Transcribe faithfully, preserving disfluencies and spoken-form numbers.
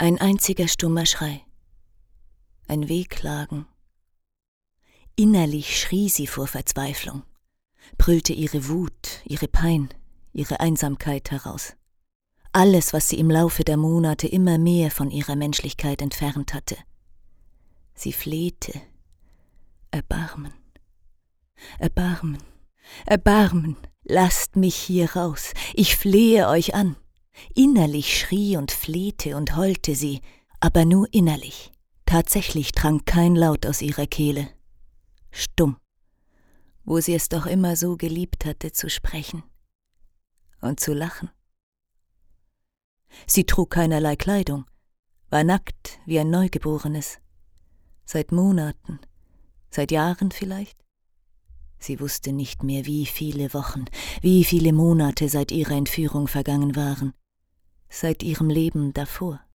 Ein einziger stummer Schrei. Ein Wehklagen. Innerlich schrie sie vor Verzweiflung, brüllte ihre Wut, ihre Pein, ihre Einsamkeit heraus. Alles, was sie im Laufe der Monate immer mehr von ihrer Menschlichkeit entfernt hatte. Sie flehte. Erbarmen. Erbarmen. Erbarmen. Lasst mich hier raus. Ich flehe euch an. Innerlich schrie und flehte und heulte sie, aber nur innerlich. Tatsächlich drang kein Laut aus ihrer Kehle. Stumm, wo sie es doch immer so geliebt hatte zu sprechen und zu lachen. Sie trug keinerlei Kleidung, war nackt wie ein Neugeborenes. Seit Monaten, seit Jahren vielleicht? Sie wusste nicht mehr, wie viele Wochen, wie viele Monate seit ihrer Entführung vergangen waren, seit ihrem Leben davor.